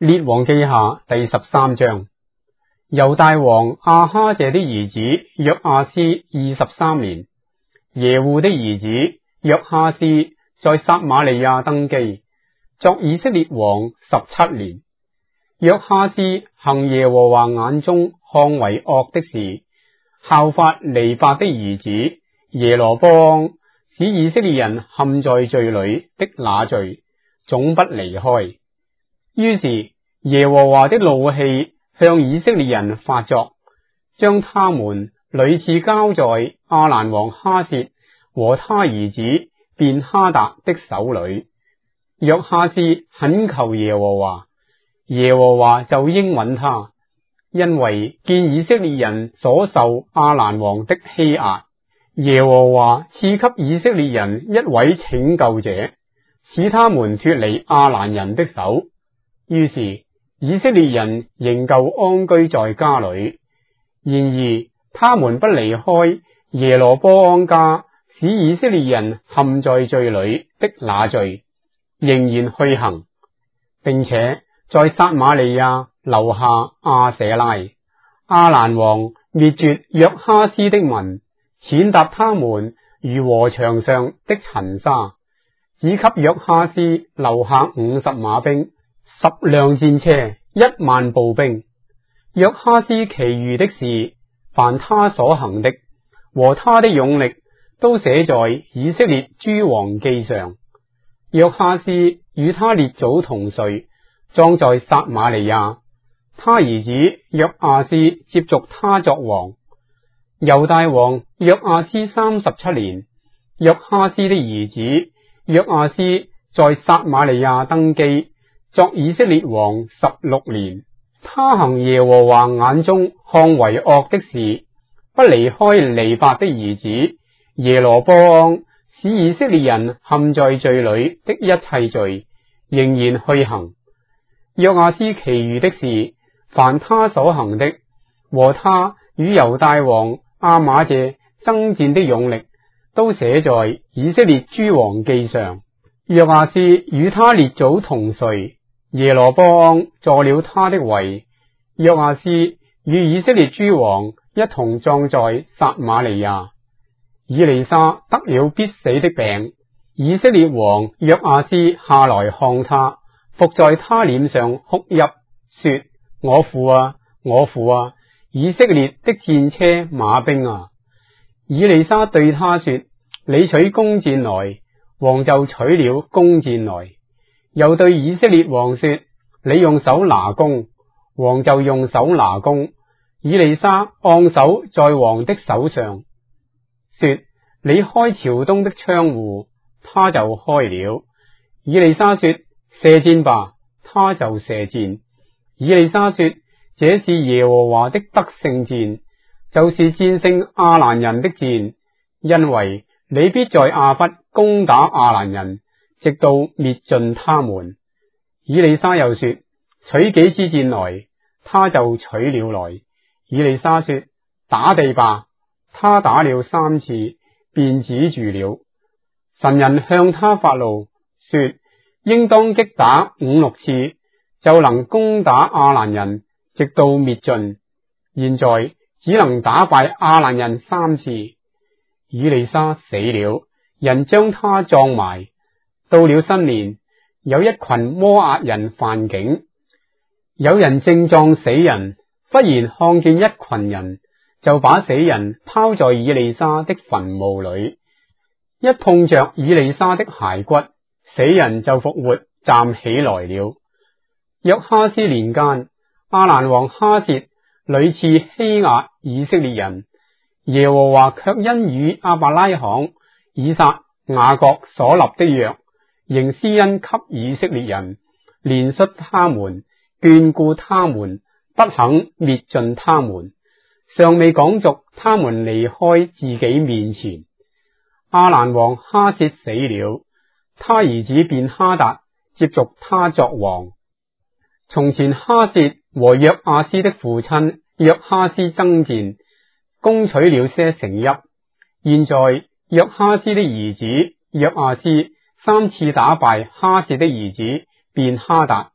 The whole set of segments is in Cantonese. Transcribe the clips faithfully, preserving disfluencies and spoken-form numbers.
列王記下第十三章。猶大王亞哈謝的兒子約亞斯二十三年，耶戶的兒子約哈斯在撒瑪利亞登基，作以色列王十七年。約哈斯行耶和華眼中看為惡的事，效法尼八的兒子耶羅波安，使以色列人陷在罪裏的那罪，總不離開。於是耶和華的怒氣向以色列人發作，將他們屢次交在亞蘭王哈薛和他兒子便哈達的手裏。約哈斯懇求耶和華，耶和華就應允他，因為見以色列人所受亞蘭王的欺壓，耶和華賜給以色列人一位拯救者，使他們脫離亞蘭人的手。於是以色列人仍舊安居在家裏，然而他們不離開耶羅波安家使以色列人陷在罪裏的那罪，仍然去行，並且在撒瑪利亞留下亞舍拉。亞蘭王滅絕約哈斯的民，踐踏他們如禾場上的塵沙，只給約哈斯留下五十馬兵，十輛戰車，一萬步兵。約哈斯其餘的事，凡他所行的和他的勇力，都寫在以色列諸王記上。約哈斯與他列祖同睡，葬在撒瑪利亞。他兒子約亞斯接續他作王。猶大王約亞斯三十七年，約哈斯的兒子約亞斯在撒瑪利亞登基，作以色列王十六年。他行耶和華眼中看為惡的事，不離開尼八的兒子耶羅波安，使以色列人陷在罪裏的一切罪，仍然去行。約亞斯其餘的事，凡他所行的和他與猶大王亞瑪謝爭戰的勇力，都寫在以色列諸王記上。約亞斯與他列祖同睡，耶羅波安坐了他的位。約亞斯與以色列諸王一同葬在撒瑪利亞。以利沙得了必死的病，以色列王約亞斯下來看他，伏在他臉上哭泣，說：我父啊，我父啊，以色列的戰車馬兵啊！以利沙對他說：你取弓箭來。王就取了弓箭來，又對以色列王說：你用手拿弓。王就用手拿弓。以利沙按手在王的手上，說：你開朝東的窗戶，他就開了。以利沙說：射箭吧，他就射箭。以利沙說：這是耶和華的得勝箭，就是戰勝亞蘭人的箭，因為你必在亞弗攻打亞蘭人，直到滅盡他們。以利沙又說：取幾支箭來，他就取了來。以利沙說：打地吧，他打了三次，便止住了。神人向他發怒，說：應當擊打五六次，就能攻打亞蘭人，直到滅盡。現在只能打敗亞蘭人三次。以利沙死了，人將他葬埋。到了新年，有一群摩押人犯境，有人正葬死人，忽然看見一群人，就把死人拋在以利沙的墳墓裏，一碰着以利沙的骸骨，死人就復活站起來了。約哈斯年間，亞蘭王哈薛屢次欺壓以色列人，耶和華卻因與亞伯拉罕、以撒、雅各所立的約，仍施恩給以色列人，憐恤他們，眷顧他們，不肯滅盡他們。尚未講續，他們離開自己面前。亞蘭王哈薛死了，他兒子便哈達接續他作王。從前哈薛和約亞斯的父親約哈斯爭戰，攻取了些城邑。現在約哈斯的兒子約亞斯三次打敗哈薛的兒子便哈達，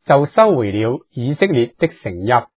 就收回了以色列的城邑。